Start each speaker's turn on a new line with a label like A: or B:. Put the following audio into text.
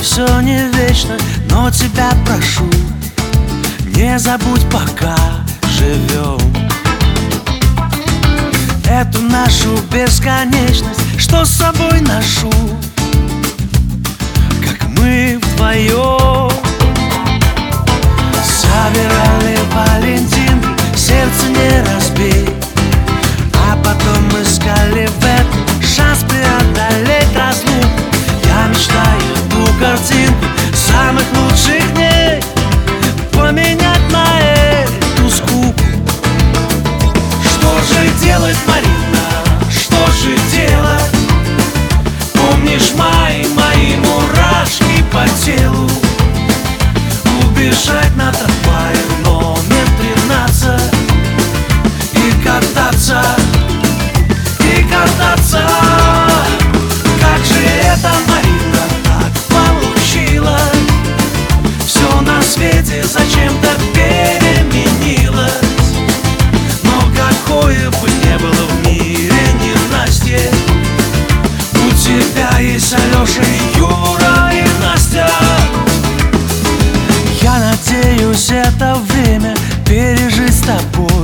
A: все не вечно, но тебя прошу, не забудь, пока живем, эту нашу бесконечность, что с собой ношу, как мы вдвоем. Собирали валентинки, сердце не разбей, а потом искали в этом шанс преодолеть разлуку. Я мечтаю ту картинку самых лучших дней поменять на эту скуку. Что же делать, Марина, что же делать? Помнишь мои мурашки по телу? Убежать на трамвае номер 13 и кататься, и кататься. Как же это, Марина, так получилось? Все на свете зачем-то переменилось. Но какое бы ни было в мире ненастье, у тебя есть Алеша, Юра и Настя. Я надеюсь это время пережить с тобой.